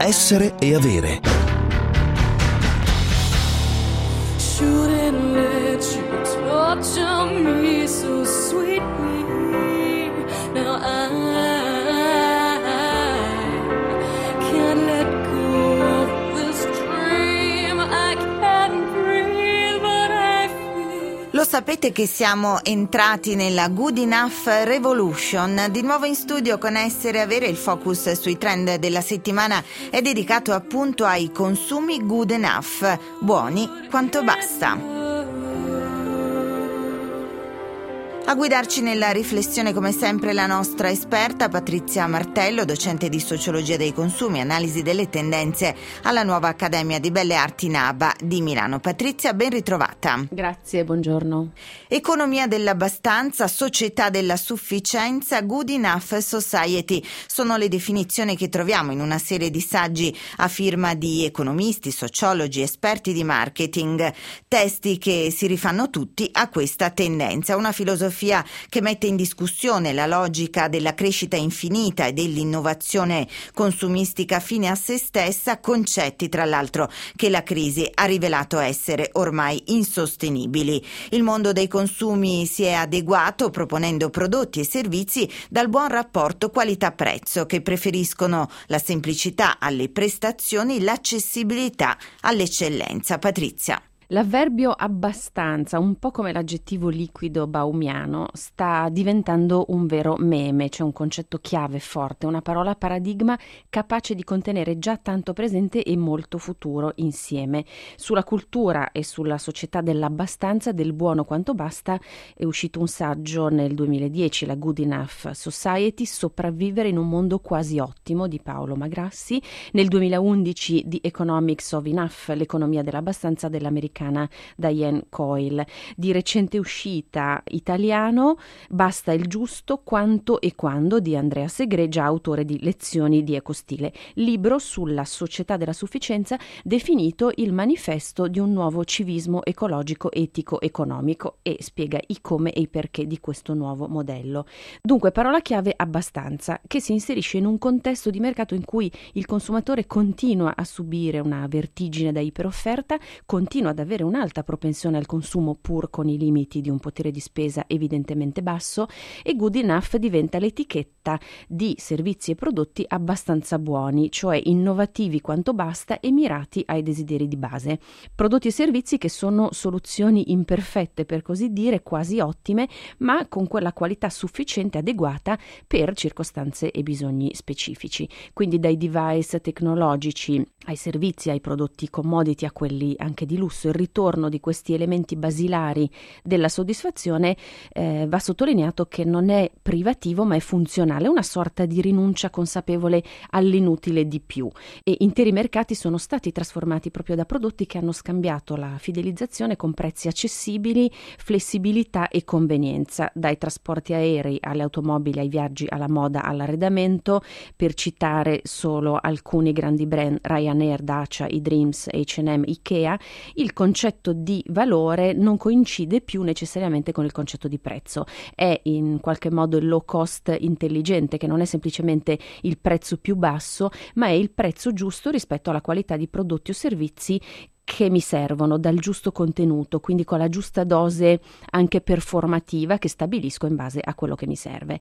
Essere e avere. Shouldn't let you torture me so sweetly. Now I can't let go of this dream. I can't breathe, but I feel. Lo sapete che siamo entrati nella Good Enough Revolution? Di nuovo in studio con Essere e Avere, il focus sui trend della settimana è dedicato appunto ai consumi good enough, buoni quanto basta. A guidarci nella riflessione come sempre la nostra esperta Patrizia Martello, docente di sociologia dei consumi, analisi delle tendenze alla nuova Accademia di Belle Arti NABA di Milano. Patrizia, ben ritrovata. Grazie, buongiorno. Economia dell'abbastanza, società della sufficienza, good enough society sono le definizioni che troviamo in una serie di saggi a firma di economisti, sociologi, esperti di marketing, testi che si rifanno tutti a questa tendenza, una filosofia che mette in discussione la logica della crescita infinita e dell'innovazione consumistica fine a se stessa, concetti tra l'altro che la crisi ha rivelato essere ormai insostenibili. Il mondo dei consumi si è adeguato proponendo prodotti e servizi dal buon rapporto qualità-prezzo che preferiscono la semplicità alle prestazioni, l'accessibilità all'eccellenza. Patrizia. L'avverbio abbastanza, un po' come l'aggettivo liquido baumiano, sta diventando un vero meme, cioè un concetto chiave forte, una parola paradigma capace di contenere già tanto presente e molto futuro insieme. Sulla cultura e sulla società dell'abbastanza, del buono quanto basta, è uscito un saggio nel 2010, la Good Enough Society, sopravvivere in un mondo quasi ottimo, di Paolo Magrassi, nel 2011 The Economics of Enough, l'economia dell'abbastanza dell'americana Diane Coyle, di recente uscita italiano Basta il giusto, quanto e quando di Andrea Segre, già autore di Lezioni di ecostile, libro sulla società della sufficienza definito il manifesto di un nuovo civismo ecologico, etico, economico, e spiega i come e i perché di questo nuovo modello. Dunque, parola chiave abbastanza, che si inserisce in un contesto di mercato in cui il consumatore continua a subire una vertigine da iperofferta, continua ad avere un'alta propensione al consumo pur con i limiti di un potere di spesa evidentemente basso, e good enough diventa l'etichetta di servizi e prodotti abbastanza buoni, cioè innovativi quanto basta e mirati ai desideri di base. Prodotti e servizi che sono soluzioni imperfette, per così dire, quasi ottime, ma con quella qualità sufficiente adeguata per circostanze e bisogni specifici. Quindi dai device tecnologici ai servizi, ai prodotti commodity, a quelli anche di lusso, il ritorno di questi elementi basilari della soddisfazione va sottolineato che non è privativo ma è funzionale, una sorta di rinuncia consapevole all'inutile di più, e interi mercati sono stati trasformati proprio da prodotti che hanno scambiato la fidelizzazione con prezzi accessibili, flessibilità e convenienza, dai trasporti aerei alle automobili, ai viaggi, alla moda, all'arredamento, per citare solo alcuni grandi brand: Ryanair, Dacia, eDreams, H&M, Ikea. Il concetto di valore non coincide più necessariamente con il concetto di prezzo, è in qualche modo il low cost intelligente, che non è semplicemente il prezzo più basso, ma è il prezzo giusto rispetto alla qualità di prodotti o servizi che mi servono, dal giusto contenuto, quindi con la giusta dose anche performativa che stabilisco in base a quello che mi serve.